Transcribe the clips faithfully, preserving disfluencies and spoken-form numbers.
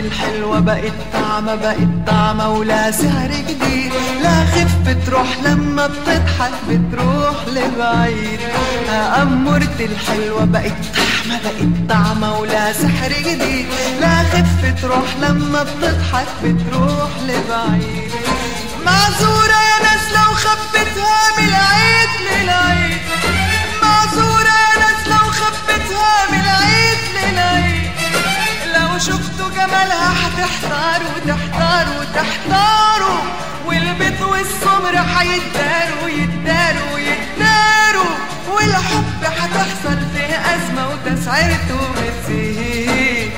الحلوة بقت طعمة، بقت طعمة ولا سعر جديد. لا خف تروح لما بتضحك بتروح لبعيد. أمورة الحلوة بقت طعمة، بقت طعمة ولا سحر جديد. لا خف تروح لما بتضحك بتروح لبعيد. معذورة يا ناس لو خبتها من العيد للعيد. معذورة يا ناس لو خبتها من العيد للعيد. لو شفتوا جمالها هتحتاروا تحتاروا تحتاروا، والبيض والسمر هيتداروا يتداروا يتداروا، والحب هتحصل فيه أزمة وتسعيرته بتزيد.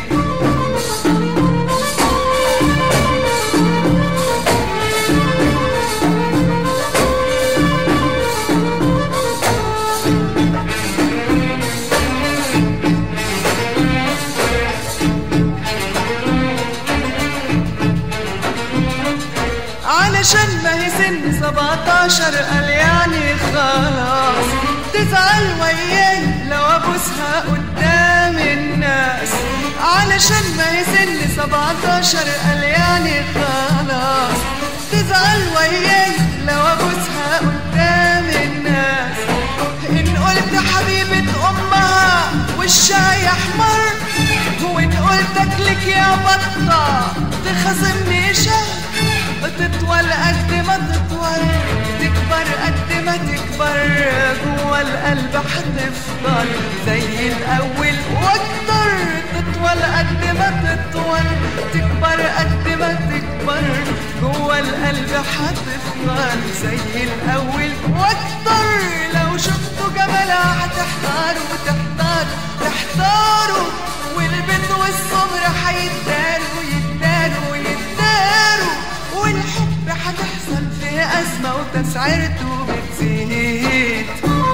علشان ما هي سن سبعتاشر قال يعني خلاص، تزعل وياي لو ابوسها قدام الناس. علشان ما هي سن سبعتاشر قال يعني خلاص، تزعل وياي لو ابوسها قدام الناس. ان قلت حبيبة امها وشها يحمر، وان قلت اكلك يا بطة تخاصمني شهر. تطول قد ما تطول، تكبر قد ما تكبر، جوا القلب هتفضل زي الاول واكتر. تطول قد ما تطول، تكبر قد ما تكبر، جوا القلب هتفضل زي الاول واكتر. لو شفتوا جمالها هتحتاروا تحتاروا تحتاروا، والبيض والسمر هيتداروا يتداروا يتداروا، والحب هتحصل فيه أزمة وتسعيرته بتزيد.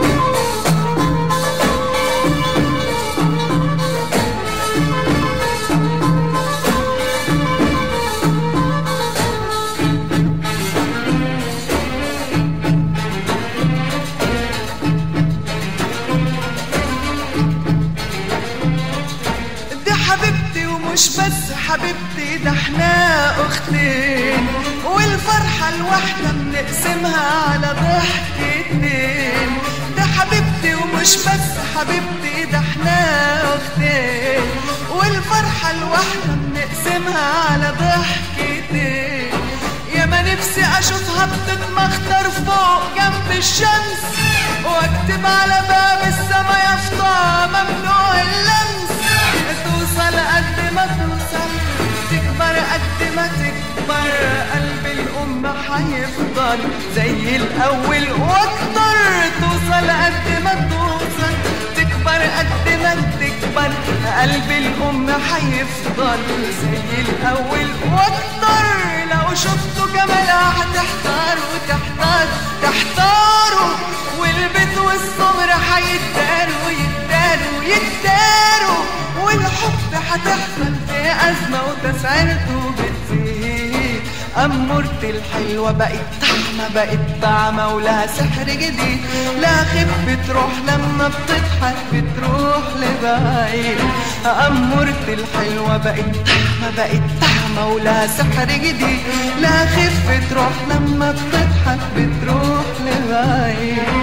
دي حبيبتي ومش بس حبيبتي، ده احنا اختين، والفرحة الواحدة بنقسمها على ضحكتين. ده حبيبتي ومش بس حبيبتي، ده احنا اختين، والفرحة الواحدة بنقسمها على ضحكتين. يا ما نفسي اشوفها بتتمخطر فوق جنب الشمس، واكتب على باب السما يافطة ممنوع اللمس. توصل قد ما توصل، تكبر قد ما تكبر، قلب الأم هيفضل زي الأول واكتر. توصل قد ما توصل، تكبر قد ما تكبر، قلب الأم هيفضل زي الأول واكتر. لو شفتوا جمالها هتحتاروا تحتاروا تحتاروا، والبيض والسمر هيتداروا يتداروا يتداروا، والحب هتحصل فيه أزمة وتسعيرته بتزيد. أمورة الحلوة بقت طعمة، بقت طعمة ولها سحر جديد. لا خف تروح لما بتضحك بتروح لبعيد. أمورة الحلوة بقت طعمة، بقت طعمة ولها سحر جديد. لا خف تروح لما بتضحك بتروح لبعيد.